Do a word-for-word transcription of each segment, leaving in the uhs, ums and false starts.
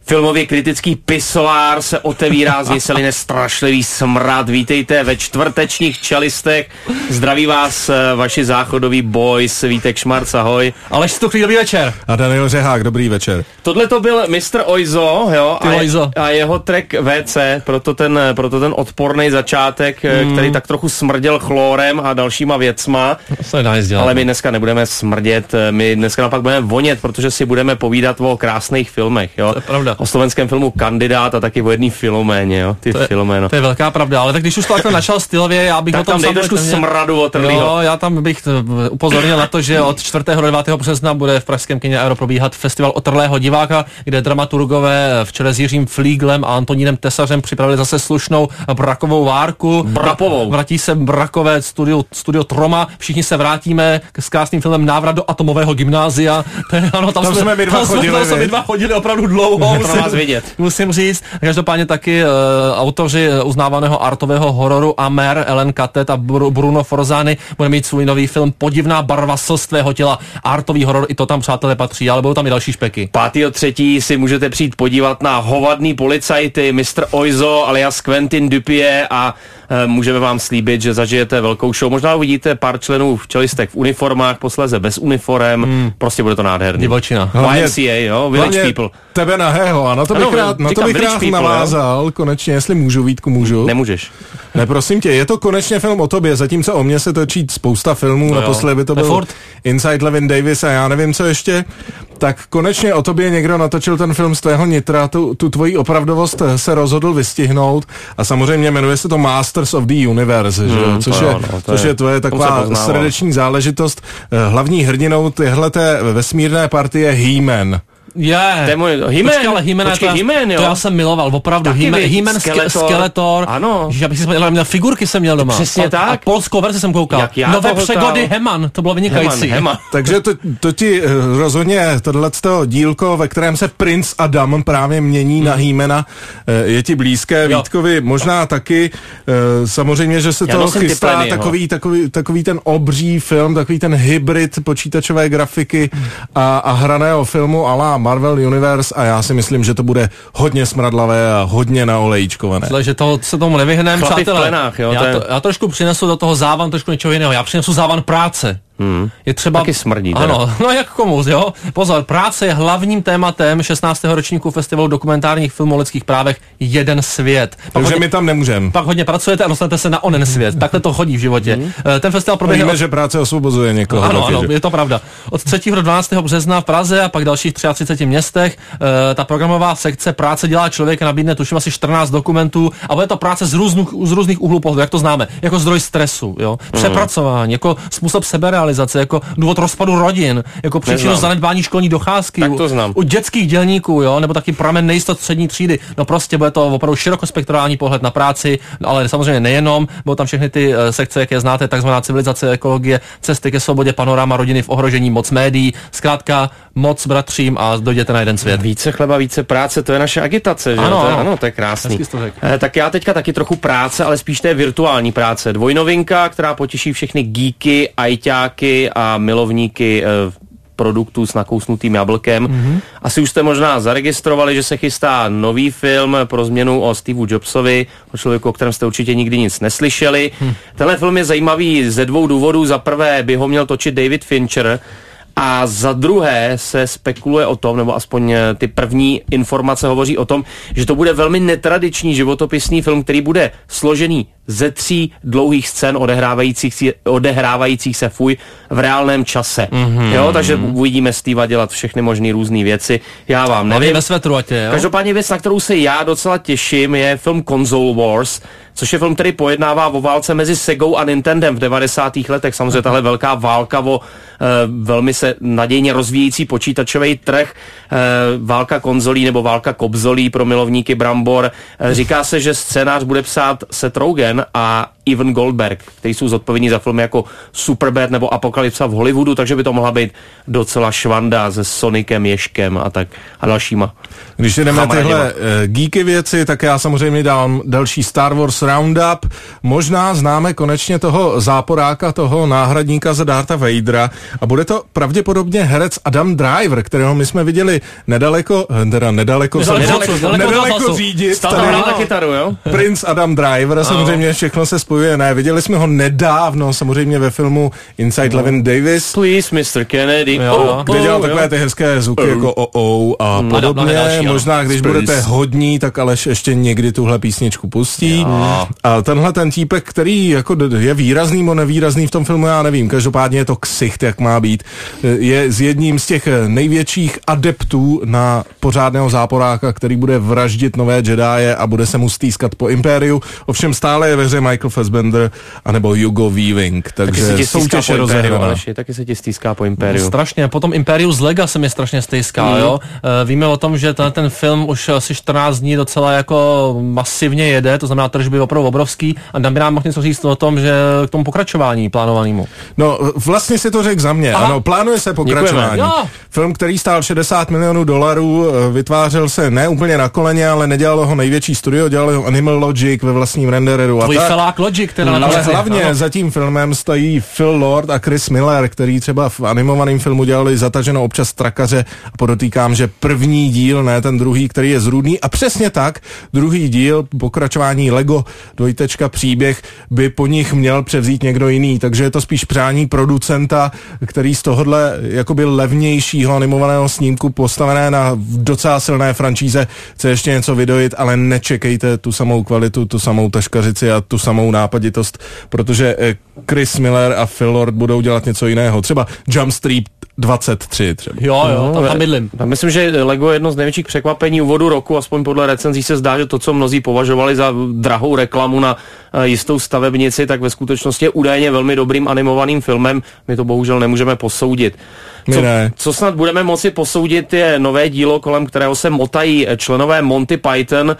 Filmově kritický pisoár se otevírá z Niseline strašlivý smrad. Vítejte ve čtvrtečních čelistech. Zdraví vás vaši záchodoví boys, Vítek Šmarc, ahoj. Aleš Stuchlý, dobrý večer. A Daniel Řehák, dobrý večer. Tohle to byl mistr Oizo, jo, a, je, a jeho track V C, proto ten, proto ten odporný začátek, mm. který tak trochu smrděl chlórem a dalšíma věcma. Ale my dneska nebudeme smrdět, my dneska naopak budeme vonět, protože si budeme povídat o krásných filmech, jo. To je pravda. O slovenském filmu Kandidát a taky o jedný Filoméně, jo. Ty to, je, Filoméno. To je velká pravda, ale tak když už to takhle načal stylově, já bych tak o tom tam dej trošku smradu otrlýho. Jo, já tam bych upozornil na to, že od čtvrtého do devátého března bude v pražském kině Aero probíhat festival otrlého diváka, kde dramaturgové v čele s Jiřím Flíglem a Antonínem Tesařem připravili zase slušnou brakovou várku. Brapovou. Vrátí se brakové studio, studio Troma, všichni se vrátíme s krásným filmem Návrat do atomového gymnázia. Ano, tam, tam jsme, jsme my dva chodili. Tam jsme my dva chodili opravdu dlouho. Musím, vás vidět. musím říct. Každopádně taky uh, autoři uznávaného artového hororu Amer, Ellen Katet a Bruno Forzani bude mít svůj nový film Podivná barva slstvého těla. Artový horor, i to tam, přátelé, patří, ale budou tam i další špeky. pátého třetího si můžete přijít podívat na hovadný policajty, mistr Oizo alias Quentin Dupieux a e, můžeme vám slíbit, že zažijete velkou show. Možná uvidíte pár členů v čelistech v uniformách, posléze bez uniform, hmm. prostě bude to nádherný. Divočina. Y M C A, jo, Village People. Tebe nahého, a na to bych ano, rád, na to bych rád people, navázal, jo? Konečně, jestli můžu, Vítku, můžu. Nemůžeš. Ne, prosím tě, je to konečně film o tobě, zatímco o mně se točí spousta filmů, no naposledy by to byl Ford. Inside Llewyn Davis a já nevím, co ještě, tak konečně o tobě někdo natočil ten film z tvého nitra, tu, tu tvoji opravdovost se rozhodl vystihnout a samozřejmě jmenuje se to Masters of the Universe, mm, že jo? Což, je, no, což je, je tvoje taková srdeční záležitost. Hlavní hrdinou téhleté vesmírné partie He-Man. Yeah. To je můj He-Man. Počkej, ale He-Man, Počkej, to, He-Man, jo. To já jsem miloval, opravdu. He-Man, He-Man Skeletor. Skeletor. Ano. Já bych si měl, měl figurky jsem měl doma. Přesně a, tak. A polskou verzi jsem koukal. Nové přegody Heman, to bylo vynikající. Heman, Heman. Takže to, to ti rozhodně tohleto dílko, ve kterém se Prince Adam právě mění na He-Mana, je ti blízké. Jo. Vítkovi možná taky. Samozřejmě, že se já to chystá pleny, takový, takový, takový ten obří film, takový ten hybrid počítačové grafiky a, a hraného filmu a la Marvel Universe a já si myslím, že to bude hodně smradlavé a hodně naolejčkované. Zle, že to se tomu nevyhneme, přátelé. Plenách, jo, já, je... to, já trošku přinesu do toho závan trošku něčeho jiného. Já přinesu závan práce. Hmm. Je třeba... Taky smrdí. Teda. Ano, no jak komu, jo? Pozor, práce je hlavním tématem šestnáctého ročníku festivalu dokumentárních filmů o lidských právech Jeden svět. Pak Takže hodně, my tam nemůžeme. Pak hodně pracujete a dostanete se na onen svět. Takhle to chodí v životě. Hmm. Ten festival proběhne... Víme, od... že práce osvobozuje někoho. Ano, taky, ano, že? je to pravda. Od třetího do dvanáctého března v Praze a pak dalších třiceti třech městech. E, ta programová sekce Práce dělá člověka nabídne tuším asi čtrnáct dokumentů a bude to práce z různých, z různých úhlů pohledu, jak to známe. Jako zdroj stresu, jo? Přepracování, jako způsob seberealizace, jako důvod rozpadu rodin, jako příčinu zanedbání školní docházky tak to u, znám. u dětských dělníků, jo, nebo taky pramen nejistot střední třídy. No prostě bude to opravdu širokospektrální pohled na práci, ale samozřejmě nejenom, budou tam všechny ty uh, sekce, jak je znáte, takzvaná civilizace, ekologie, cesty ke svobodě, panorama rodiny v ohrožení, moc médií, zkrátka moc bratřím a dojděte na jeden svět. Více chleba, více práce, to je naše agitace, že? Ano, to je, ano. ano, to je krásný. Eh, tak já teďka taky trochu práce, ale spíš té virtuální práce. Dvojnovinka, která potěší všechny geeky, ajťáky a milovníky eh, produktů s nakousnutým jablkem. Mm-hmm. Asi už jste možná zaregistrovali, že se chystá nový film pro změnu o Steveu Jobsovi, o člověku, o kterém jste určitě nikdy nic neslyšeli. Mm. Tenhle film je zajímavý ze dvou důvodů. Za prvé by ho měl točit David Fincher, a za druhé se spekuluje o tom, nebo aspoň ty první informace hovoří o tom, že to bude velmi netradiční životopisný film, který bude složený ze tří dlouhých scén odehrávajících, si, odehrávajících se fuj v reálném čase. Mm-hmm. Jo, takže uvidíme Steva dělat všechny možné různé věci. Já vám nevím. Ve svetru, tě, jo? Každopádně věc, na kterou se já docela těším, je film Console Wars, což je film, který pojednává o válce mezi Segou a Nintendem v devadesátých letech. Samozřejmě tahle velká válka o e, velmi se nadějně rozvíjející počítačový trh, e, válka konzolí nebo válka kobzolí pro milovníky brambor. E, říká se, že scénář bude psát Seth Rogen a Evan Goldberg, kteří jsou zodpovědní za filmy jako Superbad nebo Apokalypsa v Hollywoodu, takže by to mohla být docela švanda se Sonicem, Ježkem a tak a dalšíma. Když jdeme tyhle uh, geeky věci, tak já samozřejmě dám další Star Wars Roundup. Možná známe konečně toho záporáka, toho náhradníka za Dartha Vadera a bude to pravděpodobně herec Adam Driver, kterého my jsme viděli nedaleko, teda nedaleko, nedaleko, nedaleko, nedaleko, nedaleko řídit. Tady na kytaru, jo? Prince Adam Driver, samozřejmě všechno se spojuje. Ne, viděli jsme ho nedávno, samozřejmě ve filmu Inside no. Llewyn Davis. Please, mister Kennedy. Jo, oh, kde dělal oh, takové jo. ty hezké zvuky oh. jako o oh, oh a podobně. Další, možná, když Space. budete hodní, tak Aleš ještě někdy tuhle písničku pustí. Jo. A tenhle ten típek, který jako je výrazný nebo nevýrazný v tom filmu, já nevím. Každopádně je to ksicht, jak má být. Je z jedním z těch největších adeptů na pořádného záporáka, který bude vraždit nové Jedi a bude se mu stýskat po Impériu. Ovšem stále je ve hře Michael Fassbender anebo Hugo Weaving, takže soutěž je rozehraná. Taky se ti stýská po Impériu. No, strašně, potom Imperium z Lega se mi strašně stýská, mm. jo. E, víme o tom, že ten, ten film už asi čtrnáct dní docela jako masivně jede, to znamená tržby opravdu obrovský a tam by nám mohl něco říct o tom, že k tomu pokračování plánovanému. No, vlastně si to řekl za mě. Aha. Ano, plánuje se pokračování. Film, který stál šedesát milionů dolarů, vytvářel se ne úplně na koleně, ale nedělalo ho největší studio, dělalo ho Animal Logic ve vlastním rendereru. Tvůj felák Logic, teda ale na hlavně ano. za tím filmem stojí Phil Lord a Chris Miller, který třeba v animovaném filmu dělali Zataženo občas trakaře a podotýkám, že první díl, ne ten druhý, který je zrůdný a přesně tak, druhý díl, pokračování Lego dvojtečka příběh by po nich měl převzít někdo jiný, takže je to spíš přání producenta, který z tohohle jakoby levnějšího animovaného snímku postavené na docela silné franšíze chce ještě něco vydojit, ale nečekejte tu samou kvalitu, tu samou taškařici a tu samou nápaditost, protože Chris Miller a Phil Lord budou dělat něco jiného. Třeba Jump Street dvacet tři třeba. Jo, jo, tam, tam bydlím. Myslím, že Lego je jedno z největších překvapení úvodu roku, aspoň podle recenzí se zdá, že to, co mnozí považovali za drahou reklamu na jistou stavebnici, tak ve skutečnosti je údajně velmi dobrým animovaným filmem. My to bohužel nemůžeme posoudit. Co, co snad budeme moci posoudit, je nové dílo, kolem kterého se motají členové Monty Python, uh,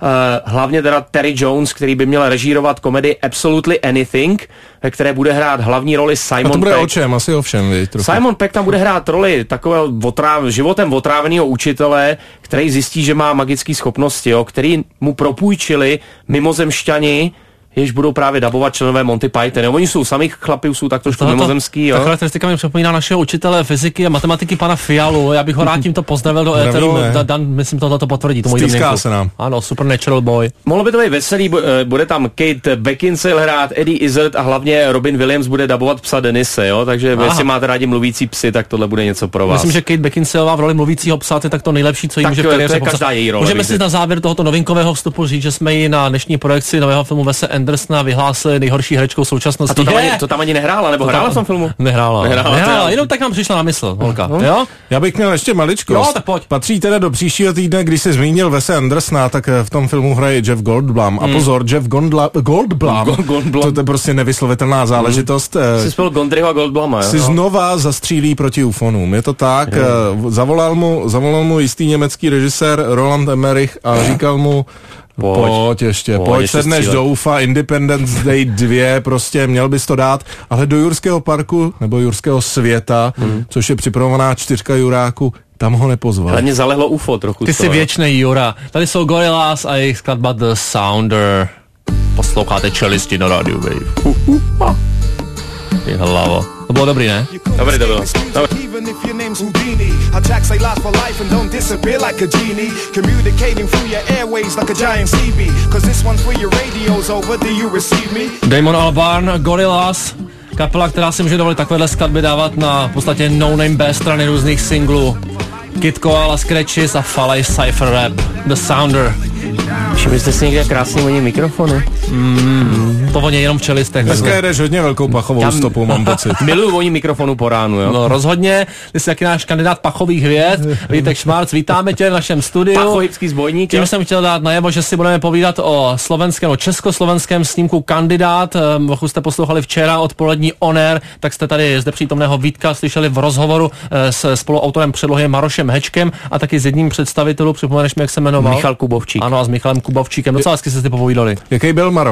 hlavně teda Terry Jones, který by měl režírovat komedii Absolutely Anything, ve které bude hrát hlavní roli Simon Peck. A to bude Peck. O čem? Asi o všem, víš, trochu. Simon Peck tam bude hrát roli takového otráv, životem otráveného učitele, který zjistí, že má magické schopnosti, jo, který mu propůjčili mimozemšťani, jež budou právě dabovat členové Monty Python. Jo, oni jsou samých chlapí, jsou tak trošku mimozemský. Jo. Ta charakteristika mi připomíná našeho učitele fyziky a matematiky pana Fialu. Já bych ho rád tímto pozdravil do éteru. Da, Dan, myslím, tohle to potvrdí. To Stýská se nám. Ano, Supernatural Boy. Mohlo by to být veselý, bude tam Kate Beckinsale hrát, Eddie Izzard a hlavně Robin Williams bude dabovat psa Denise, jo, takže Aha. jestli máte rádi mluvící psy, tak tohle bude něco pro vás. Myslím, že Kate Beckinsale v roli mluvícího psa je tak to nejlepší, co jí může v kariéře popsat. Můžeme si na závěr tohoto novinkového vstupu říct, že jsme ji na dnešní projekci nového filmu Wese Andersona vyhlásili nejhorší herečkou současnosti. A to tam, ani, to tam ani nehrála, nebo to hrála tam, v tom filmu? Nehrála. Nehrála, nehrála jenom tak nám přišla na mysl, holka. No. Jo? Já bych měl ještě maličkost. Jo, tak pojď. Patří teda do příštího týdne, když se zmínil Wese Andersona, tak v tom filmu hraje Jeff Goldblum. Mm. A pozor, Jeff Gondla, Goldblum, Go, Goldblum. To je prostě nevyslovitelná záležitost. Mm. Jsi spěl Gondryho a Goldbluma, jo? Si znova zastřílí proti ufonům. Je to tak. Mm. Zavolal mu, zavolal mu jistý německý režisér Roland Emmerich a říkal mu, Pojď, pojď ještě, pojď, pojď sedneš do U F A, Independence Day dva, prostě měl bys to dát, ale do Jurského parku, nebo Jurského světa, hmm. což je připravovaná čtyřka Juráku, tam ho nepozval. Ale mě zalehlo U F O trochu. Ty jsi věčnej Jura. Tady jsou Gorillaz a jejich skladba The Sounder. Posloucháte Čelisti na rádiu Wave. Uh, uh, uh. Ty hlavo. To bylo dobrý, ne? Dobrý, to bylo. Dobrý. Attacks they last for life and don't disappear like a genie. Communicating through your airways like a giant C B. Cause this one's for your radios over, do you receive me? Damon Albarn, Gorillaz, kapela, která si může dovolit takovéhle skladby dávat na v podstatě no-name B strany různých singlů. Kid Koala, Scratches a Falej Cypher Rap, The Sounder. Všimli jste si někde krásně voní mikrofony? Mm, to voní jenom v čelistech. Dneska jedeš hodně velkou pachovou Já stopu, mám pocit. Miluju voní mikrofonu po ránu, jo? No rozhodně, ty jsi taky náš kandidát pachových hvězd. Vítek Šmarc, vítáme tě v našem studiu. Pachovýpský zbojník. Tím jsem chtěl dát najevo, že si budeme povídat o slovenském, o československém snímku Kandidát. Pokud jste poslouchali včera odpolední On Air, tak jste tady zde přítomného Vítka slyšeli v rozhovoru s spoluautorem předlohy Marošem Hečkem a taky s jedním představitelů, připomeneš mi, jak se jmenoval? Michal Kubovčík. Ano, a s Michalem Kubovčíkem. Docela hezky se ty popovídali. Jaký byl Maroš?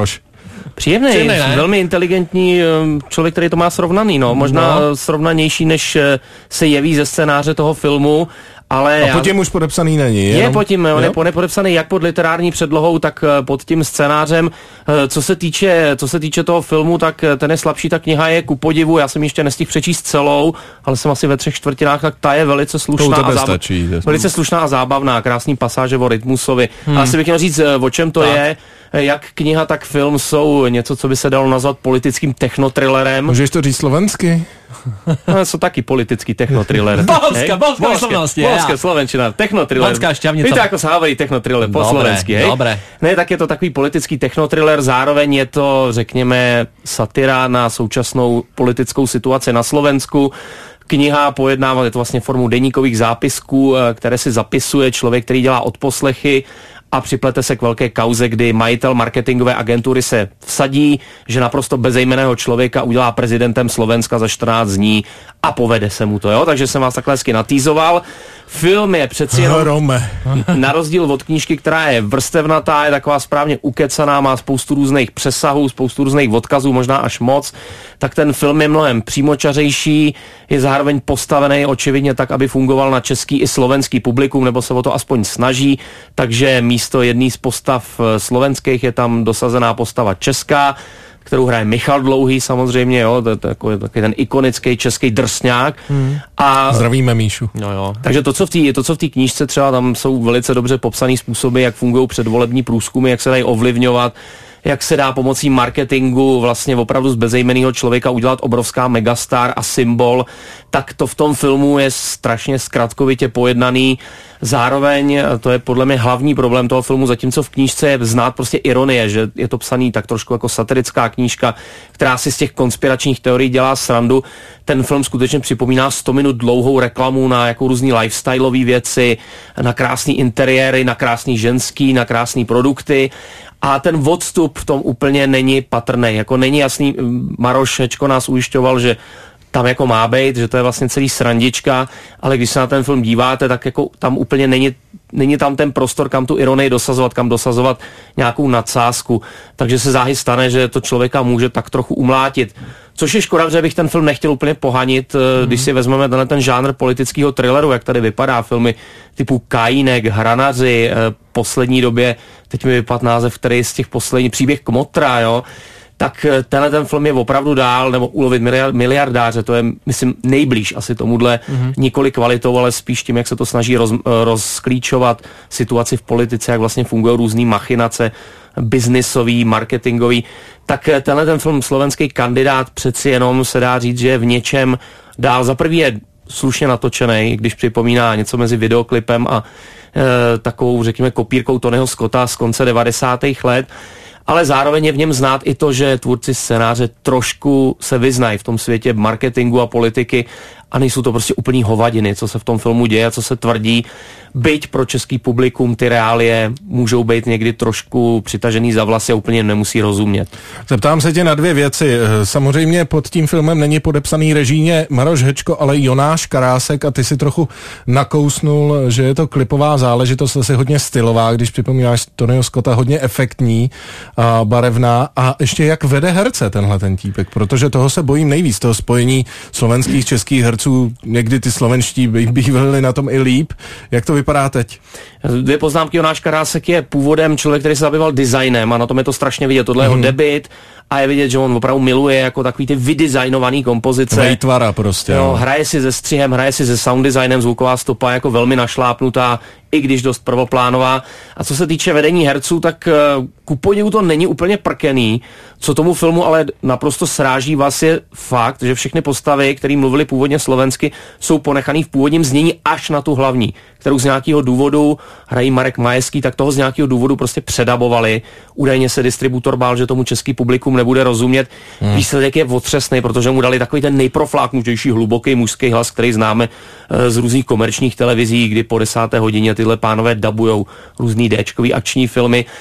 Příjemný, Příjemný velmi inteligentní člověk, který to má srovnaný, no. Možná no. srovnanější, než se jeví ze scénáře toho filmu. Ale a pod tím já... už podepsaný není, je jenom... pod tím, on je podepsaný jak pod literární předlohou, tak pod tím scénářem. Co se týče, co se týče toho filmu, tak ten je slabší, ta kniha je ku podivu, já jsem ještě nestihl přečíst celou, ale jsem asi ve třech čtvrtinách, tak ta je velice slušná a zábav... stačí, velice slušná a zábavná, krásný pasáže o rytmusovi. Hmm. Asi bych měl říct, o čem to tak. je. Jak kniha, tak film jsou něco, co by se dalo nazvat politickým technotrilerem. Můžeš to říct slovensky? No, jsou taky politický technotriller. Bohovská, bohovská slovensky. Bohovská slovenčina, technotriller. Bohovská šťavnica. Víte, ako sa hovorí technotriller po slovensky, hej? Dobre. Ne, tak je to takový politický technotriller, zároveň je to, řekněme, satira na současnou politickou situaci na Slovensku. Kniha pojednává, je to vlastně formou deníkových zápisků, které si zapisuje člověk, který dělá odposlechy a připlete se k velké kauze, kdy majitel marketingové agentury se vsadí, že naprosto bezejmenného člověka udělá prezidentem Slovenska za čtrnáct dní a povede se mu to, jo? Takže jsem vás takhle hezky natýzoval. Film je přeci jenom na rozdíl od knížky, která je vrstevnatá, je taková správně ukecaná, má spoustu různých přesahů, spoustu různých odkazů, možná až moc, tak ten film je mnohem přímočařejší, je zároveň postavený očividně tak, aby fungoval na český i slovenský publikum, nebo se o to aspoň snaží, takže místo jedné z postav slovenských je tam dosazená postava česká, kterou hraje Michal Dlouhý samozřejmě, jo, to je takový, takový ten ikonický český drsňák. Hmm. A zdravíme Míšu. No jo. Takže to, co v té to, co v té knížce třeba, tam jsou velice dobře popsané způsoby, jak fungují předvolební průzkumy, jak se dají ovlivňovat, jak se dá pomocí marketingu vlastně opravdu z bezejmenného člověka udělat obrovská megastar a symbol, tak to v tom filmu je strašně zkratkovitě pojednaný. Zároveň to je podle mě hlavní problém toho filmu, zatímco v knížce je znát prostě ironie, že je to psaný tak trošku jako satirická knížka, která si z těch konspiračních teorií dělá srandu. Ten film skutečně připomíná sto minut dlouhou reklamu na jako různý lifestyleové věci, na krásný interiéry, na krásný ženský, na krásný produkty. A ten odstup v tom úplně není patrný, jako není jasný. Maroš Hečko nás ujišťoval, že tam jako má být, že to je vlastně celý srandička, ale když se na ten film díváte, tak jako tam úplně není, není tam ten prostor, kam tu ironii dosazovat, kam dosazovat nějakou nadsázku. Takže se záhy stane, že to člověka může tak trochu umlátit. Což je škoda, že bych ten film nechtěl úplně pohanit, mm. když si vezmeme tenhle ten žánr politického thrilleru, jak tady vypadá, filmy typu Kajínek, Hranaři, poslední době, teď mi vypadl název, který z těch posledních, Příběh Kmotra, jo, tak tenhle ten film je opravdu dál, nebo Ulovit miliardáře, to je, myslím, nejblíž asi tomuhle, mm-hmm. nikoli kvalitou, ale spíš tím, jak se to snaží roz, rozklíčovat situaci v politice, jak vlastně fungují různý machinace, biznisový, marketingový, tak tenhle ten film Slovenský kandidát přeci jenom se dá říct, že je v něčem dál. Za prvý je slušně natočený, když připomíná něco mezi videoklipem a e, takovou, řekněme, kopírkou Tonyho Scotta z konce devadesátých let, ale zároveň je v něm znát i to, že tvůrci scénáře trošku se vyznají v tom světě marketingu a politiky a nejsou to prostě úplný hovadiny, co se v tom filmu děje, co se tvrdí. Byť pro český publikum ty reálie můžou být někdy trošku přitažený za vlasy a úplně nemusí rozumět. Zeptám se tě na dvě věci. Samozřejmě pod tím filmem není podepsaný režijně Maroš Hečko, ale Jonáš Karásek a ty si trochu nakousnul, že je to klipová záležitost, asi hodně stylová, když připomínáš Tonyho Scotta, hodně efektní a barevná a ještě jak vede herce tenhle ten típek, protože toho se bojím nejvíc, toho spojení slovenských, českých herců, někdy ty slovenští bývali na tom i líp. Jak to vypadá teď? Dvě poznámky. Jonáš Karásek je původem člověk, který se zabýval designem a na tom je to strašně vidět. Tohle je mm. jeho debut a je vidět, že on opravdu miluje jako takový ty vydesignovaný kompozice. Vejtvara prostě. Jo, hraje si se střihem, hraje si se sound designem, zvuková stopa jako velmi našlápnutá, i když dost prvoplánová. A co se týče vedení herců, tak ku podivu to není úplně prkený. Co tomu filmu ale naprosto sráží vás je fakt, že všechny postavy, které mluvili původně slovensky, jsou ponechaný v původním znění až na tu hlavní, kterou z nějakého důvodu hrají Marek Majeský, tak toho z nějakého důvodu prostě předabovali. Údajně se distributor bál, že tomu český publikum nebude rozumět. Hmm. Výsledek je otřesný, protože mu dali takový ten nejprofláknutější hluboký mužský hlas, který známe z různých komerčních televizí, kdy po desáté hodině tyhle pánové dabujou různý déčkový akční filmy.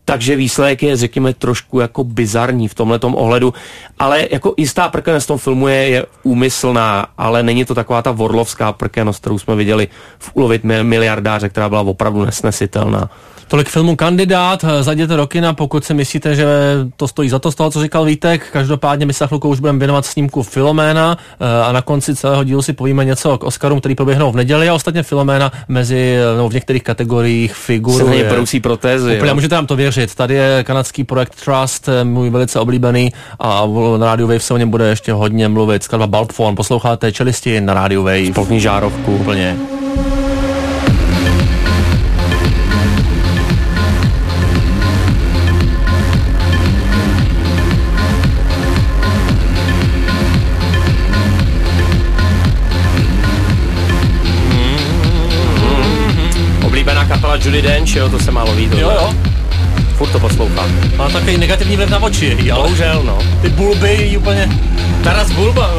takže výsledek je, řekněme, trošku jako bizarní v tomhletom ohledu, ale jako jistá prkenost v tom filmu je, je úmyslná, ale není to taková ta vorlovská prkenost, kterou jsme viděli v Ulovit miliardáře, která byla opravdu nesnesitelná. Tolik filmu Kandidát, zajděte do kina, pokud si myslíte, že to stojí za to z toho, co říkal Vítek. Každopádně my se chvilku už budeme věnovat snímku Filoména a na konci celého dílu si povíme něco k Oscarům, který proběhnou v neděli, a ostatně Filoména mezi, no, v některých kategoriích figuruje. Se brousí protézy. Úplně, můžete nám to věřit. Tady je kanadský projekt Trust, můj velice oblíbený, a na Radio Wave se o něm bude ještě hodně mluvit. Skladba Bulb Phone, posloucháte Čelisti na Radio Wave. Spolkní žárovku. Úplně. Judi Dench, jo, to se málo ví. Jo, jo. Furt to poslouchám. Má takový negativní vliv na oči, ale... Bohužel, no. Ty bulby jí úplně... Taras Bulba.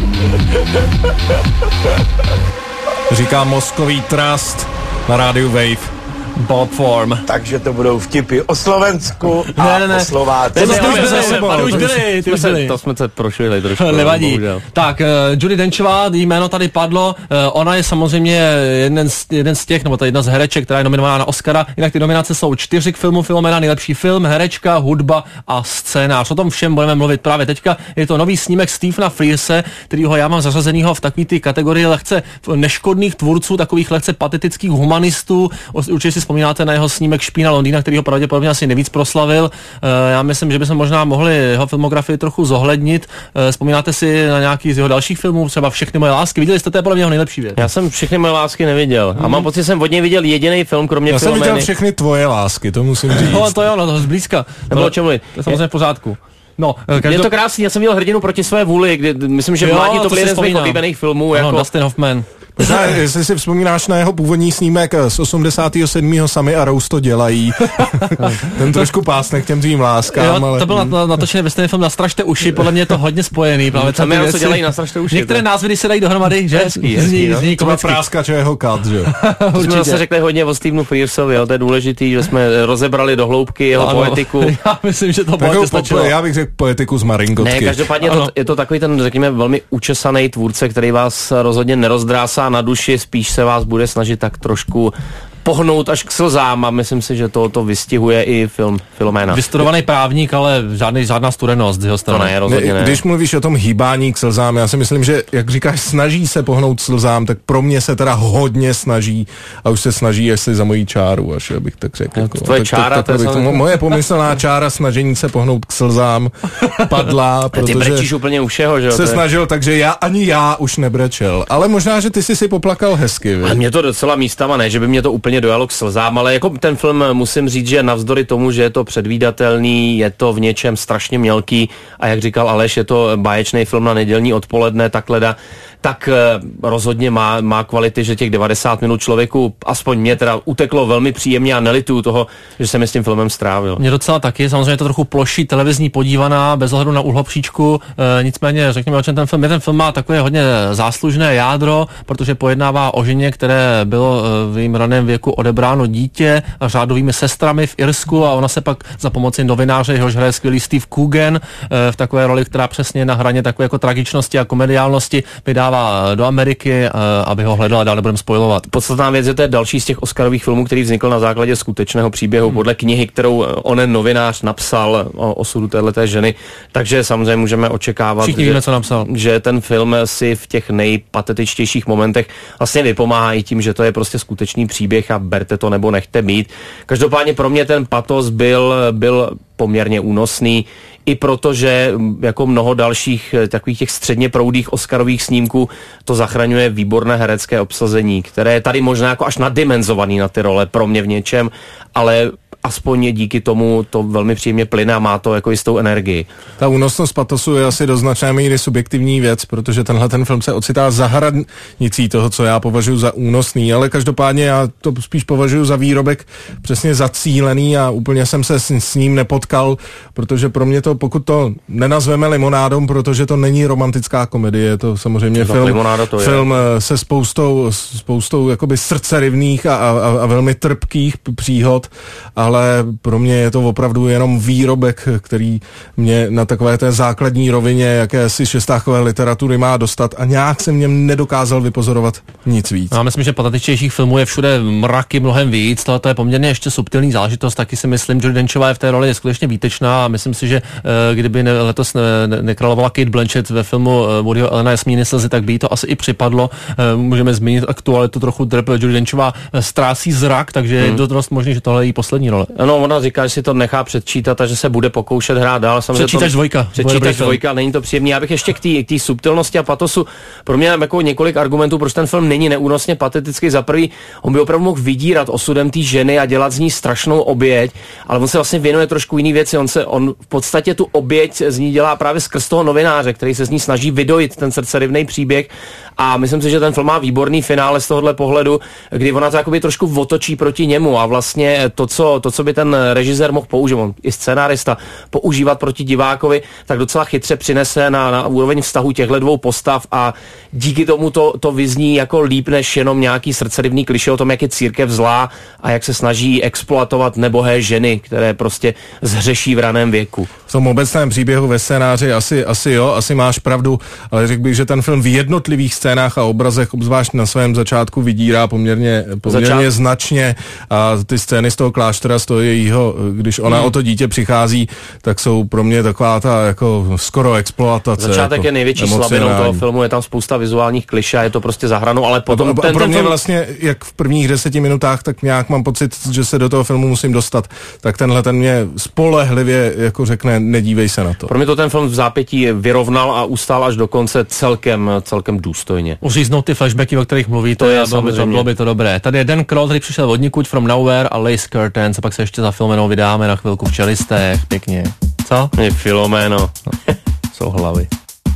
Říká mozkový trust na rádiu Wave. Bob Form. Takže to budou vtipy o Slovensku a ne, ne, ne. o Slovácku. To jsme už byli, ty už byli. To jsme se prošvili trošku. Nevadí. Bohužel. Tak, uh, Judi Denchová, jméno tady padlo, uh, ona je samozřejmě jeden z, jeden z těch, nebo ta jedna z hereček, která je nominovaná na Oscara, jinak ty nominace jsou čtyři k filmu Filomena, nejlepší film, herečka, hudba a scénář. O tom všem budeme mluvit právě teďka. Je to nový snímek Stephena Frearse, kterýho já mám zařazenýho v takový ty kategorii lehce neškodných tvůrců, takových lehce patetických humanistů. Určitě si vzpomínáte na jeho snímek Špína Londýna, který ho pravděpodobně asi nejvíc proslavil. Já myslím, že bychom možná mohli jeho filmografii trochu zohlednit. Vzpomínáte si na nějaký z jeho dalších filmů, třeba Všechny moje lásky? Viděli jste, to je podle mě jeho nejlepší věc. Já jsem Všechny moje lásky neviděl. Mm. A mám pocit, že jsem od něj viděl jediný film, kromě Já Filomény. jsem viděl Všechny tvoje lásky, to musím říct. No to jo, no to zblízka. Nebylo čemu. To je samozřejmě v pořádku. No, každou... Je to krásný, já jsem viděl Hrdinu proti své vůli, kdy myslím, že v mládí to byl jeden z mých oblíbených filmů. Ano, jako... Dustin Hoffman. Možná, jestli si vzpomínáš na jeho původní snímek z osmdesátého sedmého Sami a Rose to dělají. Ten trošku pásne k těm tvým láskám. Jo, ale... to byl natočený ve stejném film Nastražte uši, podle mě je to hodně spojený. Sami a Rose to dělají, Nastražte uši. Některé názvy, když se dají dohromady, že? Hezký, hezký, zní, no. zní to má práskač jeho kat, že? To jsme zase řekli hodně o Stephenu Frearsovi, jo, to je důležitý, že jsme rozebrali do hloubky jeho ano, poetiku. Já myslím, že to bylo stačilo. Já bych řekl poetiku z Maringotky. Ne, každopádně je to, je to takový ten, řekněme, velmi učesaný tvůrce, který vás rozhodně nerozdrásá na duši, spíš se vás bude snažit tak trošku pohnout až k slzám, a myslím si, že to, to vystihuje i film Filoména. Vystudovaný právník, ale žádný, žádná studenost z jeho strany. To ne, rozhodně ne. Když mluvíš o tom hýbání k slzám, já si myslím, že jak říkáš, snaží se pohnout slzám, tak pro mě se teda hodně snaží, a už se snaží, jestli za mojí čáru, až abych tak řekl. Jako, tvoje tak, čára, tak, tak, tak, to, moje pomyslná čára snažení se pohnout k slzám padla, protože ty brečíš úplně u všeho, že jo? Se je... snažil, takže já ani já už nebrečel. Ale možná, že ty jsi si poplakal hezky. A mě to docela místama ne, že by mě to úplně dojalo k slzám, ale jako ten film musím říct, že navzdory tomu, že je to předvídatelný, je to v něčem strašně mělký, a jak říkal Aleš, je to báječný film na nedělní odpoledne, takleda, tak rozhodně má, má kvality, že těch devadesát minut člověku, aspoň mě teda uteklo velmi příjemně, a nelituju toho, že jsem je s tím filmem strávil. Mě docela taky, samozřejmě je to trochu ploší televizní podívaná, bez ohledu na uhlopříčku, e, nicméně řekněme, o čem ten film je. Ten film má takové hodně záslužné jádro, protože pojednává o ženě, které bylo v jejím raném věku odebráno dítě a řádovými sestrami v Irsku, a ona se pak za pomoci novináře, jehož hraje skvělý Steve Coogan, e, v takové roli, která přesně na hraně takové jako tragičnosti a komediálnosti vydává do Ameriky, aby ho hledala, dál nebudeme spojovat. Podstatná věc je, to je další z těch oscarových filmů, který vznikl na základě skutečného příběhu, hmm. podle knihy, kterou onen novinář napsal o osudu téhleté ženy. Takže samozřejmě můžeme očekávat, Všichni že, víme, co napsal. že ten film si v těch nejpatetičtějších momentech vlastně vypomáhá i tím, že to je prostě skutečný příběh a berte to nebo nechte mít. Každopádně pro mě ten patos byl, byl poměrně únosný, i protože jako mnoho dalších takových těch středně proudých oscarových snímků to zachraňuje výborné herecké obsazení, které je tady možná jako až naddimenzovaný na ty role pro mě v něčem, ale aspoň díky tomu to velmi příjemně plyne a má to jako jistou energii. Ta únosnost patosu je asi do značné míry subjektivní věc, protože tenhle ten film se ocitá za hranicí toho, co já považuji za únosný, ale každopádně já to spíš považuji za výrobek přesně zacílený a úplně jsem se s, s ním nepotkal, protože pro mě to, pokud to nenazveme limonádou, protože to není romantická komedie, je to samozřejmě to film, to film se spoustou, spoustou jakoby srdcerivných a, a, a velmi trpkých příhod, ale ale pro mě je to opravdu jenom výrobek, který mě na takové té základní rovině jakési šestákové literatury má dostat a nějak jsem v něm nedokázal vypozorovat nic víc. Já myslím, že patetičtějších filmů je všude mraky mnohem víc, tohle to je poměrně ještě subtilní záležitost, taky si myslím, že Judi Denchová je v té roli je skutečně výtečná a myslím si, že kdyby ne, letos ne, nekrálovala Kate Blanchett ve filmu Woodyho Allena Jasmíny slzy, tak by jí to asi i připadlo. Můžeme zmínit aktualitu trochu, Judi Denchová ztrácí zrak, takže hmm. je dost možný, že tohle je jí poslední role. No, ona říká, že si to nechá předčítat a že se bude pokoušet hrát dál. Předčítač dvojka. Předčítač dvojka, není to příjemný. Já bych ještě k té subtilnosti a patosu. Pro mě jako několik argumentů, proč ten film není neúnosně patetický. Za prvý, on by opravdu mohl vydírat osudem té ženy a dělat z ní strašnou oběť, ale on se vlastně věnuje trošku jiný věci. On se on v podstatě tu oběť z ní dělá právě skrz toho novináře, který se z ní snaží vydojit ten srdcerivný příběh. A myslím si, že ten film má výborný finále z tohohle pohledu, kdy ona to jakoby trošku otočí proti němu a vlastně to, co, to, co by ten režisér mohl použít, on i scenárista, používat proti divákovi, tak docela chytře přinese na, na úroveň vztahu těchto dvou postav a díky tomu to, to vyzní jako líp než jenom nějaký srdcerivný klišé o tom, jak je církev zlá a jak se snaží exploatovat nebohé ženy, které prostě zhřeší v raném věku. V tom obecném příběhu ve scénáři asi, asi jo, asi máš pravdu, ale řekl bych, že ten film v jednotlivých scénách a obrazech, obzvlášť na svém začátku, vydírá poměrně, poměrně Začát... značně a ty scény z toho kláštera, z toho jejího, když ona hmm. o to dítě přichází, tak jsou pro mě taková ta jako skoro exploatace. Začátek jako je největší slabinou toho filmu, je tam spousta vizuálních klišé, je to prostě za hranou, ale potom a, a, ten, a pro ten mě film... vlastně, jak v prvních deseti minutách, tak nějak mám pocit, že se do toho filmu musím dostat, tak tenhle ten mě spolehlivě jako řekne, nedívej se na to. Pro mě to ten film v zápětí vyrovnal a ustál až do konce celkem, celkem důstojně. Uříznout ty flashbacky, o kterých mluvíte, to je, bylo, by to, bylo by to dobré. Tady je Dan Kroll, který přišel od nikud, From Nowhere a Lace Curtains, a pak se ještě za Filomenou vydáme na chvilku v čelistech, pěkně. Co? Je Filomeno. No. Jsou hlavy.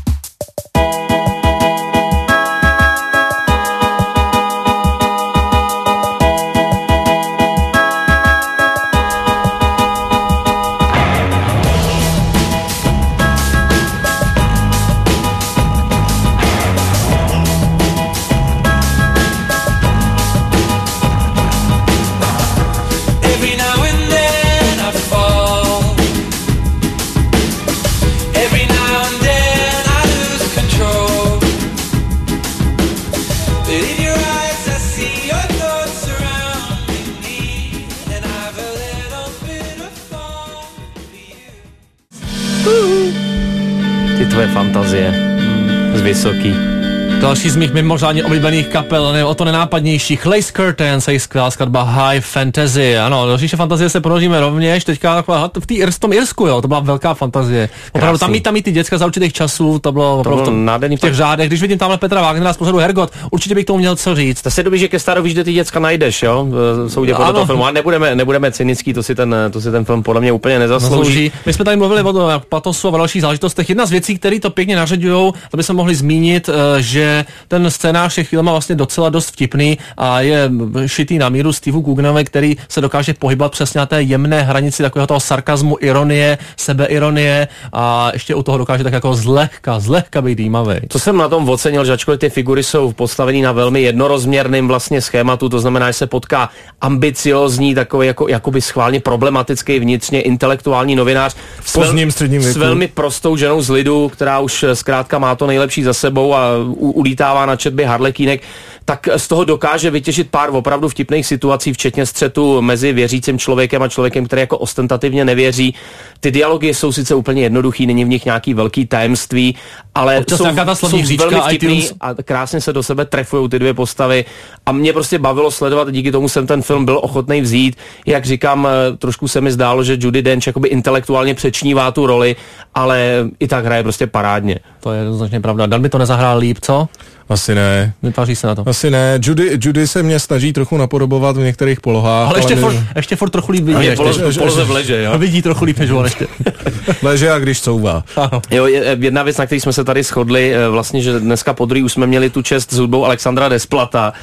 Tvoje fantazie z vysoký. Další z mých mimořádně oblíbených kapel, ne, o to nenápadnějších, Lace Curtains, je skvělá skladba High Fantasy. Ano, do říše fantazie se ponoříme rovněž, teďka taková, v, tý, v tom Irsku, jo, to byla velká fantazie. Opravdu tam mít tam mít ty děcka za určitých časů, to bylo opravdu to bylo v, v těch řádech. Když vidím tamhle Petra Wagnera z pořadu Hergot, určitě bych tomu měl co říct. To se dobí, že ke staroví, že ty děcka najdeš, jo, soudě podle toho filmu. A nebudeme, nebudeme cynický, to si ten, to si ten film podle mě úplně nezaslouží. Zaslouží. My jsme tady mluvili o patosu a o dalších záležitostech. Jedna z věcí, které to pěkně nařaďují, to bychom mohli zmínit, že ten scénář je chvílema vlastně docela dost vtipný a je šitý na míru Steveu Cooganovi, který se dokáže pohybovat přesně na té jemné hranici takového toho sarkazmu, ironie, sebeironie a ještě u toho dokáže tak jako zlehka, zlehka být dýmavý. Co jsem na tom ocenil, že ačkoliv ty figury jsou postavený na velmi jednorozměrným vlastně schématu, to znamená, že se potká ambiciózní, takový jako, jakoby schválně problematický vnitřně intelektuální novinář v pozdním středním věku s velmi prostou ženou z lidu, která už zkrátka má to nejlepší za sebou a u, ulítává na četby harlekínek, tak z toho dokáže vytěžit pár opravdu vtipných situací, včetně střetu mezi věřícím člověkem a člověkem, který jako ostentativně nevěří. Ty dialogy jsou sice úplně jednoduchý, není v nich nějaký velký tajemství, ale jsou, jsou velmi vtipný a krásně se do sebe trefují ty dvě postavy a mě prostě bavilo sledovat a díky tomu jsem ten film byl ochotný vzít. Jak říkám, trošku se mi zdálo, že Judi Dench jakoby intelektuálně přečnívá tu roli, ale i tak hraje prostě parádně. To je jednoznačně pravda. Dan by to nezahrál líp, co? Asi ne. Vytváří se na to. Asi ne. Judy, Judy se mě snaží trochu napodobovat v některých polohách. Ale, ale ještě, my... furt, ještě furt trochu líp vidí. Poloze v leže, jo. Vidí trochu líp než on ještě. Leže a když couvá. Jo, jedna věc, na který jsme se tady shodli, vlastně, že dneska podruhé už jsme měli tu čest s hudbou Alexandra Desplata. Ano.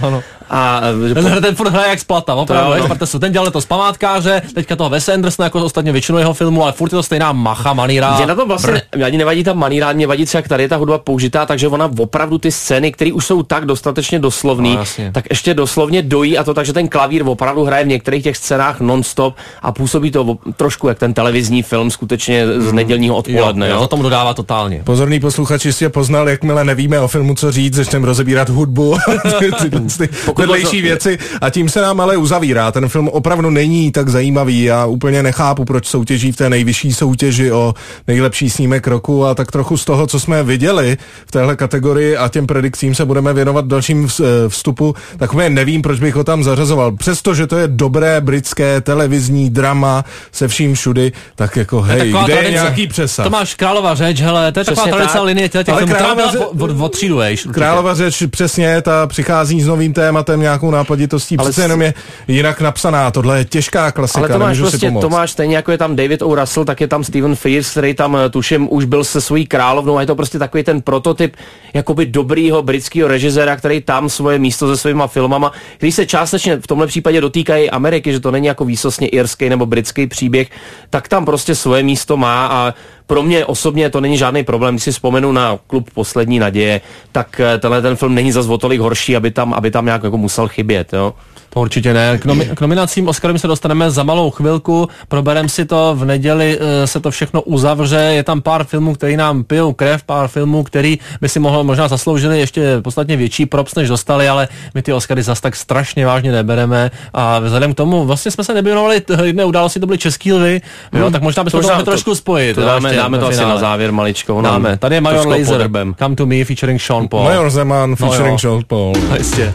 A ten, ten furt hraje jak splata, opravdu, no, no. Ten dělal to z památkáře, teďka toho Wes Andersona, jako ostatně většinu jeho filmu, ale furt je to stejná macha, maníra. Že na to vlastně Br- ani nevadí ta maníra, mě vadí třeba, jak tady je ta hudba použitá, takže ona opravdu ty scény, které už jsou tak dostatečně doslovný, no, tak ještě doslovně dojí a to tak, že ten klavír opravdu hraje v některých těch scénách non-stop a působí to trošku jak ten televizní film skutečně z nedělního odpoledne. Jo, jo, to tomu dodává totálně. Pozorný posluchač jistě poznal, jakmile nevíme o filmu co říct, začneme rozebírat hudbu, ty, ty vedlejší věci a tím se nám ale uzavírá. Ten film opravdu není tak zajímavý. Já úplně nechápu, proč soutěží v té nejvyšší soutěži o nejlepší snímek roku a tak trochu z toho, co jsme viděli v téhle kategorii a těm predikcím se budeme věnovat v dalším vstupu, tak nevím, proč bych ho tam zařazoval. Přestože to je dobré britské televizní drama se vším všudy, tak jako hej, kde je nějaký přesah? Tomáš, Králova řeč, hele, to je taková tradice linie těch filmů, která byla odstříduješ. Králova řeč, přesně, ta přichází s novým tématem, nějakou nápaditostí, ale přece jenom je jinak napsaná, tohle je těžká klasika, ale Tomáš, prostě, Tomáš, stejně jako je tam David O. Russell, tak je tam Stephen Frears, který tam tuším už byl se svojí královnou a je to prostě takový ten prototyp jakoby dobrýho britského režiséra, který tam svoje místo se svýma filmama, který se částečně v tomhle případě dotýkají Ameriky, že to není jako výsostně irský nebo britský příběh, tak tam prostě svoje místo má a pro mě osobně to není žádný problém, když si vzpomenu na Klub poslední naděje, tak tenhle ten film není zas o tolik horší, aby tam, aby tam nějak jako musel chybět, jo. To určitě ne. K, nomi- k nominacím Oscarům se dostaneme za malou chvilku, probereme si to, v neděli e, se to všechno uzavře, je tam pár filmů, který nám pijou krev, pár filmů, který by si mohl, možná zasloužili ještě podstatně větší props, než dostali, ale my ty Oscary zas tak strašně vážně nebereme a vzhledem k tomu, vlastně jsme se nevěnovali jedné události, to byly Český lvy, hmm. jo, tak možná bychom to mohli trošku spojit. To dáme, dáme to asi na závěr maličko. Dáme. Tady je Major Lazer, podrbem. Come to me featuring Sean Paul. Major Zeman featuring no Sean Paul. Jistě.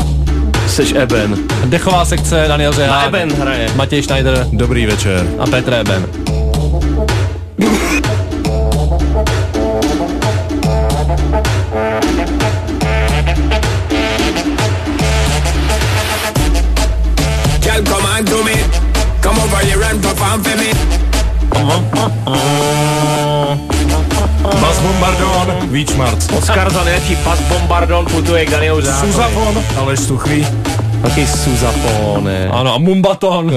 Seš Eben. Dechová sekce, Daniel Řehák. Eben hraje. Matěj Schneider. Dobrý večer. A Petr Eben. Girl, come on to me. Come over here and perform for me. Bas Bombardon, Víč Marc. Oscar za nejlepší Bas Bombardon putuje k Danielu Řehákovi. Suzafon, Aleš Stuchlý. Taky Suzafone. Ano, a Mumbaton.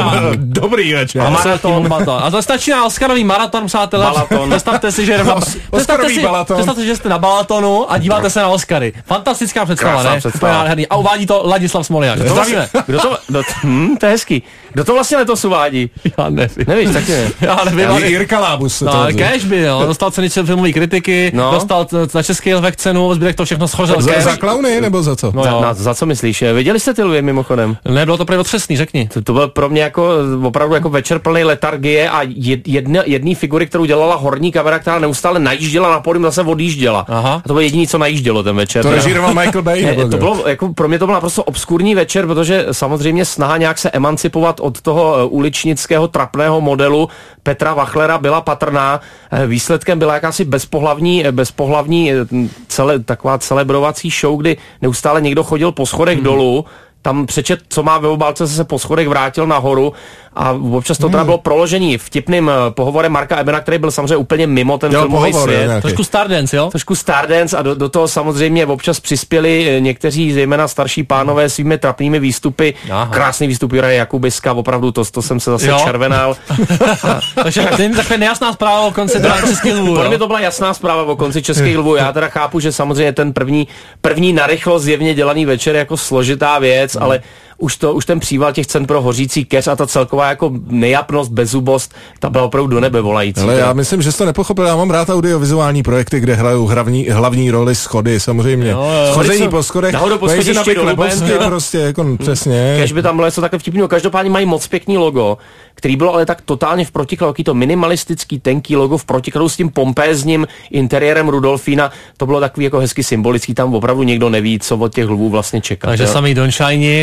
Dobrý večer. A maraton. A to začíná Oscarový maraton, přátelé. Balaton. Představte si, že, představte si, představte, že jste na Balatonu a díváte se na Oscary. Fantastická představa, ne? Úplně nádherný. A uvádí to Ladislav Smoliák. Zdravíme. Kdo to, do, hm, to je hezký. Kdo to vlastně letos uvádí? Já nevím. Nevíš, taky ne. Já nevím. Ale Jirka Lábus. No, ale Cash byl, dostal ceny filmové kritiky, no. Dostal na Český lvek cenu, zbylek to všechno schořel. Za, za klauny nebo za co? No, za, na, za co myslíš? Viděli jste ty lvy mimochodem? Ne, bylo to prý otřesný, řekni. To, to byl pro mě jako opravdu jako večer plný letargie a jedna, jedný figury, kterou dělala horní kamera, která neustále najížděla na pódium, zase odjížděla. Aha. A to bylo jediné, co najíždělo ten večer. To režíroval Michael Bay. Ne, to bylo, jako, pro mě to byl naprosto obskurní večer, protože samozřejmě snaha nějak se emancipovat od toho uličnického trapného modelu Petra Wachlera byla patrná. Výsledkem byla jakási bezpohlavní, bezpohlavní cele, taková celebrovací show, kdy neustále někdo chodil po schodech hmm. dolů, tam přečet, co má ve obálce, se po schodech vrátil nahoru a občas to teda bylo proložení vtipným pohovorem Marka Ebena, který byl samozřejmě úplně mimo ten filmový svět. Nějaký. Trošku Stardance, jo? Trošku Stardance a do, do toho samozřejmě občas přispěli někteří, zejména starší pánové, svými trapnými výstupy. Aha. Krásný výstup Juraje Jakubiska, opravdu to, to jsem se zase jo? červenal. Takže to je takové nejasná zpráva o konci Českých lvů. Pro mě to byla jasná zpráva o konci Českých lvů. Já teda chápu, že samozřejmě ten první, první narychlo zjevně dělaný večer jako složitá věc, hmm. ale už, to, už ten příval těch cen pro hořící keř a ta celková jako nejapnost, bezubost, ta byla opravdu do nebe volající. Ale já myslím, že jsi to nepochopil, já mám rád audiovizuální projekty, kde hrajou hlavní, hlavní roli schody, samozřejmě. Jo, jo, Schození po schodech, nahoru po schodišti do Luben, prostě, jako přesně. Kež by tam bylo něco takhle vtipného. Každopádně mají moc pěkný logo, který bylo ale tak totálně v protikladu, to minimalistický, tenký logo v protikladu s tím pompézním interiérem Rudolfína, to bylo takový jako hezky symbolický, tam opravdu někdo neví, co od těch lvů vlastně čekat. Takže samý Donšajni, krásný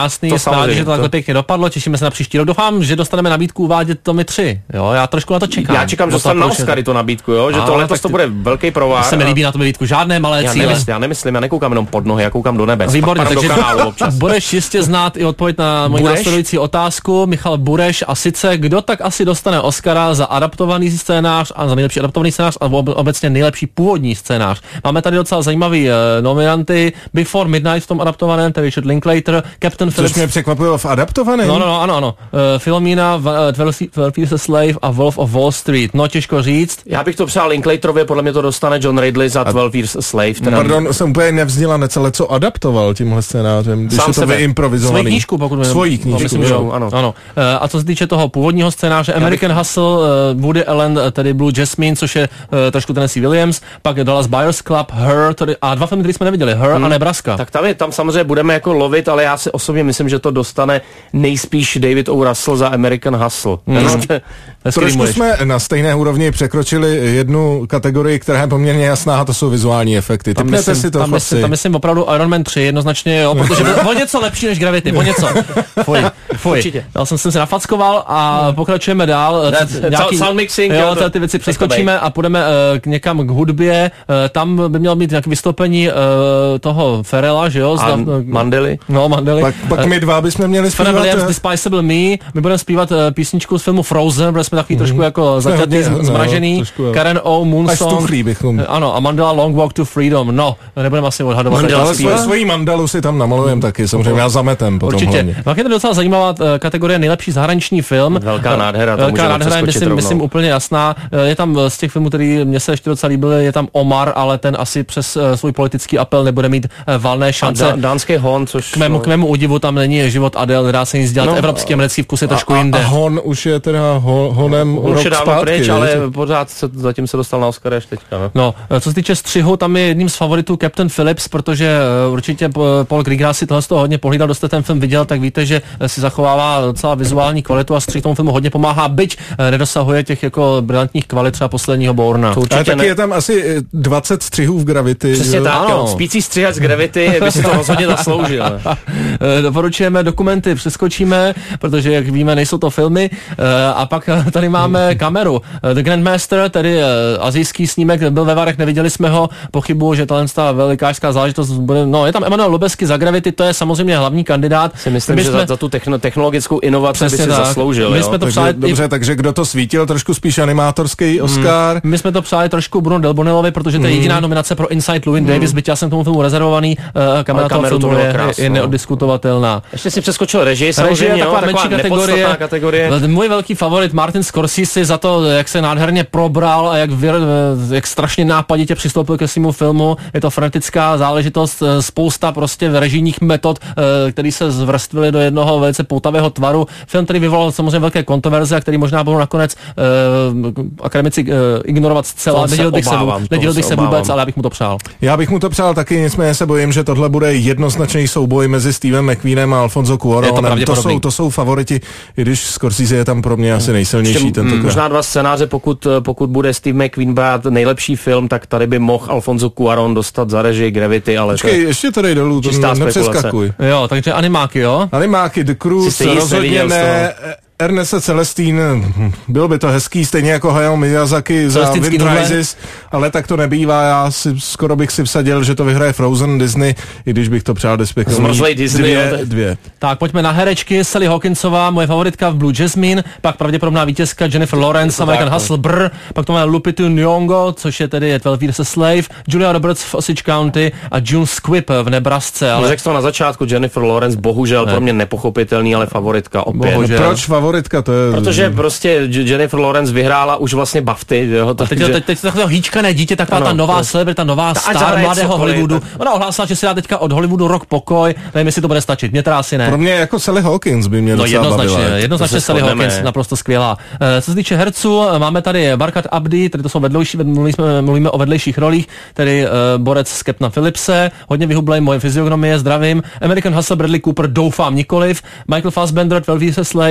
krásný, To jsme rádi, že to takhle to... pěkně dopadlo, těšíme se na příští rok. Doufám, že dostaneme nabídku uvádět Tommy tři. Jo, já trošku na to čekám. Já čekám, že dostanu na Oscary tu nabídku, jo, že to letos to bude velký provár. Se mi líbí na to nabídku, žádné malé já cíle. Nemyslím, já nemyslím, já nekoukám jenom pod nohy, já koukám do nebe. Výborně, takže budeš jistě znát i odpověď na moji následující otázku. Michal Bureš, a sice kdo tak asi dostane Oscara za adaptovaný scénář a za nejlepší adaptovaný scénář a obecně nejlepší původní scénář. Máme tady docela zajímavý uh, nominanty. Before Midnight v tom adaptovaném, tedy Richard Linklater, Captain Phillips. Což mě překvapilo v adaptovaném. No, no, no, ano, ano. Uh, Philomena, twelve Years a Slave a Wolf of Wall Street. No, těžko říct. Já bych to přál Linklaterovi, podle mě to dostane John Ridley za twelve Years a Slave. Teda... Pardon, jsem úplně nevzdělanec, ale co adaptoval tímhle scénářem, když Sám je to sebe. vyimprovizovaný. Svoji knížku, pokud Svoji knížku, myslím, jo. že ano. ano. Uh, a co se týče toho původního scénáře, American bych... Hustle, uh, Woody Allen, tedy Blue Jasmine, což je uh, trošku Tennessee Williams, pak Dallas Buyers Club, Her, tady, a dva filmy, které jsme neviděli, Her hmm. a Nebraska. Tak tam, je, tam samozřejmě budeme jako lovit, ale já si osobně myslím, že to dostane nejspíš David O. Russell za American Hustle. Hmm. No, trošku jsme na stejné úrovni překročili jednu kategorii, která je poměrně jasná, a to jsou vizuální efekty. Tam myslím, si to tam, myslím, tam myslím opravdu Iron Man tři jednoznačně, jo, protože o něco lepší než Gravity, o něco. Fuj, fuj. Určitě. Já jsem se nafackoval a pokračujeme dál. Nějaký, sound mixing. Jo, to, ty věci přeskočíme a půjdeme uh, k někam k hudbě. Uh, tam by mělo být nějaké vystoupení uh, toho Ferrella, že jo? A uh, Mandely. No, Mandely. Pak, pak my dva bychom měli zpívat. Pharrell Williams, Despicable Me. My budeme zpívat uh, písničku z filmu Frozen, protože jsme takový mm-hmm. trošku jako zaťatý, zmražený. No, Karen O, Moonsong. Ano, a Mandela Long Walk to Freedom. No, nebudeme asi odhadovat. Ale svoj, svojí mandalu si tam namalujem taky, samozřejmě já zametem potom. Určitě. Pak je to docela zajímavá uh, kategorie nejlepší zahraniční film. Velká nádhera. Velká nádhera, myslím, myslím úplně jasná. Je tam z těch filmů, který mě se ještě docela líbily, je tam Omar, ale ten asi přes uh, svůj politický apel nebude mít uh, valné šance. A dánský Hon, což... K mému, k mému údivu tam není život Adele, nedá se nic dělat. No, evropský americký vkus je trošku a, jinde. A Hon už je teda ho, Honem už rok je dávno zpátky, pryč, je, ale pořád se, zatím se dostal na Oscar až teďka. No. no, co se týče střihu, tam je jedním z favoritů Captain Phillips, protože uh, určitě Paul Greengrass si tohle z toho hodně pohlídal, kdo jste ten film viděl, tak víte, že si zachovává docela vizuální kvalitu a střih tomu filmu hodně pomáhá, byť uh, nedosahuje těch jako brilantních kvalit třeba posledního Bourna. Ale taky ne... je tam asi dvacet střihů v Gravity. Přesně tak, jo. Spící střihač z Gravity by si to rozhodně zasloužil. Doporučujeme dokumenty, přeskočíme, protože jak víme, nejsou to filmy. A pak tady máme kameru. The Grandmaster, tedy asijský snímek, byl ve Varech, neviděli jsme ho, pochybuju, že tahle velikářská záležitost bude, no je tam Emanuel Lubezky za Gravity, to je samozřejmě hlavní kandidát. Si myslím, my že jsme... za, za tu techno, technologickou inovaci by si tak. zasloužil. My jsme to takže, přáli... Dobře, takže kdo to svítil, trošku spíš animátorský Oscar. Hmm. My jsme to přáli trošku Bruno Delbonelovi, protože to je jediná nominace pro Inside Llewyn hmm. Davis, byť já jsem tomu filmu rezervovaný, uh, kamera toho filmu je, krás, je neoddiskutovatelná. Ještě si přeskočil režii, samozřejmě, režie, taková, jo, menší taková kategorie, kategorie. Můj velký favorit Martin Scorsese za to, jak se nádherně probral a jak, vir, jak strašně nápaditě přistoupil ke svému filmu. Je to frenetická záležitost, spousta prostě režijních metod, které se zvrstvily do jednoho velice poutavého tvaru. Film, který vyvolal samozřejmě velké kontroverze a který možná budou nakonec uh, akademici uh, ignorovat zcela. Nedělil bych se, nedělil bych se vůbec, ale já bych mu to přál. Já bych mu to přál taky, nicméně se bojím, že tohle bude jednoznačný souboj mezi Stevem McQueenem a Alfonso Cuaronem. To, to, jsou, to jsou favoriti, i když Scorsese je tam pro mě asi nejsilnější tentokrát. Možná dva scénáře, pokud, pokud bude Steve McQueen brát nejlepší film, tak tady by mohl Alfonso Cuarón dostat za režii Gravity, ale Počkej, to ještě tady dolů, to nepřeskakuj. Jo, takže animáky, jo? Animáky, The Cruise, rozhodně ne... Ernesta Celestín, bylo by to hezký, stejně jako Hayao Miyazaki za Wind Rises, ale tak to nebývá, já si, skoro bych si vsadil, že to vyhraje Frozen Disney, i když bych to přál despektivní. Zmrzlej Disney, dvě, jo, dvě. Tak pojďme na herečky, Sally Hawkinsová, moje favoritka v Blue Jasmine, pak pravděpodobná vítězka Jennifer Lawrence, American Hustle, Brr, pak to máme Lupita Nyong'o, což je tedy twelve Years a Slave, Julia Roberts v Osage County a June Squibb v Nebrasce. Ale... Řekl to na začátku, Jennifer Lawrence, bohužel ne. pro mě nepochopitelný, ale favoritka opět. Bohužel. Proč favoritka? To je... Protože prostě Jennifer Lawrence vyhrála už vlastně BAFTY, že jo? To, teď, že... teď, teď takového hýčkané dítě, taková ano, ta nová celebrita, nová ta star mladého Hollywoodu. Tak... Ona ohlásila, že si dá teďka od Hollywoodu rok pokoj, nevím, jestli to bude stačit, mě teda asi ne. Pro mě jako Sally Hawkins by mě no, docela jednoznačně, bavila. jednoznačně Sally Hawkins, naprosto skvělá. E, co se týče herců, máme tady Barkat Abdi, tedy to jsou vedlejší, mluvíme, mluvíme o vedlejších rolích, tedy e, borec z Captaina Phillipse, hodně vyhublej moje fyziognomie, zdravím. American Hustle, Bradley Cooper, doufám nikoliv. Michael Fassbender, twelve Years a Slave, Joan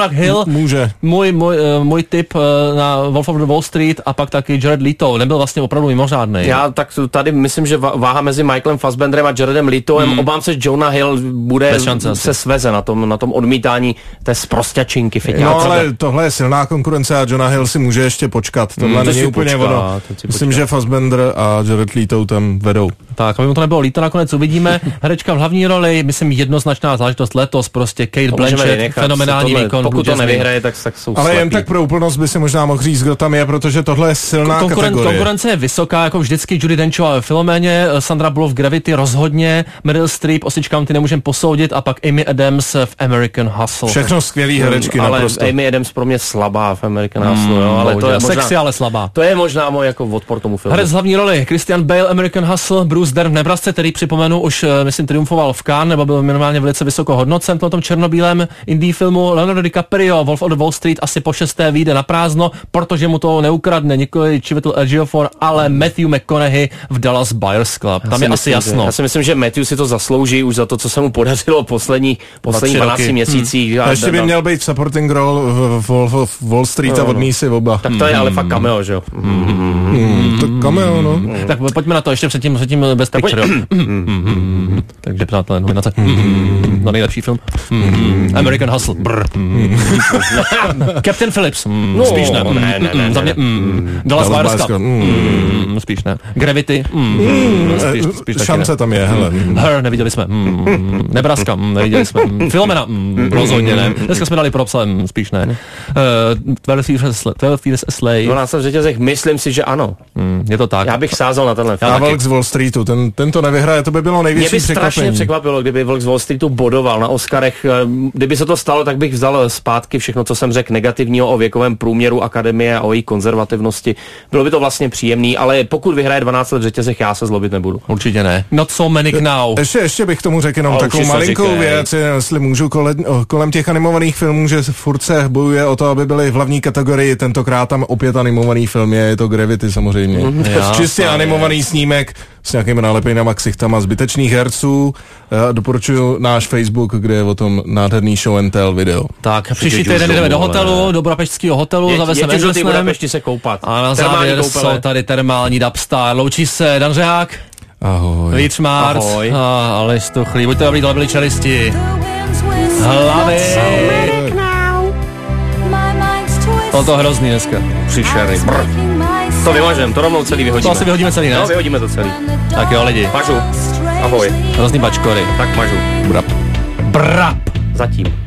Jonah Hill, může. Můj, můj, můj tip na Wolf of the Wall Street a pak taky Jared Leto, nebyl vlastně opravdu mimořádný. Já tak tady myslím, že váha mezi Michaelem Fassbenderem a Jaredem Letoem, hmm. obávám se, že Jonah Hill bude se sveze na tom, na tom odmítání té sprosťačinky feťáce. No ale tohle je silná konkurence a Jonah Hill si může ještě počkat. Tohle hmm, není úplně počká, ono. Myslím, počká. že Fassbender a Jared Leto tam vedou. Tak, aby mu to nebylo líto, nakonec uvidíme. Herečka v hlavní roli, myslím jednoznačná záležitost letos, prostě Kate to Blanchett, fenomenální výkon. Pokud to nevyhraje, tak, tak jsou ale slepí. jen tak pro úplnost by si možná mohl říct, kdo tam je, protože tohle je silná Konkuren- kategorie. Konkurence je vysoká, jako vždycky. Judi Denchová ve Filoméně, Sandra Bullock v Gravity rozhodně, Meryl Streep, Osage County nemůžeme posoudit a pak Amy Adams v American Hustle. Všechno skvělý herečky ale naprosto. Amy Adams pro mě slabá v American Hustle, mm, jo, ale to je možná, sexy, ale slabá. To je možná můj jako odpor tomu filmu. Herec hlavní roli, Christian Bale, American Hustle, Bruce Dern v Nebrasce, který připomenu už, myslím, triumfoval v Cannes, nebo byl minimálně velice vysoko hodnocen v tom černobílém indie filmu. Leonardo DiCaprio, Wolf of the Wall Street asi po šesté vyjde na prázdno, protože mu to neukradne nikoli Chiwetel Ejiofor, ale Matthew McConaughey v Dallas Buyers Club. Tam je myslím, asi jasno. Že, já si myslím, že Matthew si to zaslouží už za to, co se mu podařilo poslední poslední dvanácti měsících. Hmm. A ještě by měl být supporting role v Wolf of Wall Street a odmí si oba. Tak to je ale fakt cameo, že jo? To cameo, no. Tak pojďme na to ještě předtím, předtím bez picture. Takže přátelé, nominace. Na nejlepší film. American Hustle. Captain Phillips. Spíš ne. Ne, ne, ne. Za mě Dallas Buyers Club. Spíš ne. Gravity. Šance tam je, hele. Her, neviděli jsme. Nebraska, neviděli jsme. Filomena, rozhodně ne. Dneska jsme dali propsa, spíš ne. twelve Years a Slave. dvanáct v řetězech, myslím si, že ano. Je to tak. Já bych sázel na tenhle film. A Vlk z Wall Streetu, ten, ten to nevyhraje, to by bylo největší překvapení. Mě by strašně překvapilo, kdyby Vlk z Wall Streetu bodoval na Oscarech. Kdyby se to stalo, tak bych vzal zpátky všechno, co jsem řekl negativního o věkovém průměru akademie a o její konzervativnosti. Bylo by to vlastně příjemný, ale pokud vyhraje dvanáct let v řetězech, já se zlobit nebudu. Určitě ne. Not so many now. Ještě, ještě bych tomu řekl jenom takovou malinkou věc, jestli můžu kolem, kolem těch animovaných filmů, že furt se bojuje o to, aby byly v hlavní kategorii, tentokrát tam opět animovaný film je, je to Gravity samozřejmě. Mm, já, čistě animovaný je. Snímek s nějakými nálepejnama ksichtama zbytečných herců. Já doporučuji náš Facebook, kde je o tom nádherný show and tell video. Tak, příští týden jdeme do hotelu, do budapešťského hotelu, zavezeme do té Budapešti se koupat. A na závěr jsou tady termální dubstar. Loučí se Dan Řehák. Ahoj. Vít Šmárc. Ahoj. A Aleš Tuchlý. Buďte dobrý, tohle byli čelisti. Hlavy. To to hrozný dneska. Příšerný. Brr. To vymažem, to rovnou celý vyhodíme. To asi vyhodíme celý, ne? No, vyhodíme to celý. Tak jo, lidi. Mažu. Ahoj. Hrozný bačkory. Tak mažu. Brap. Brap. Zatím.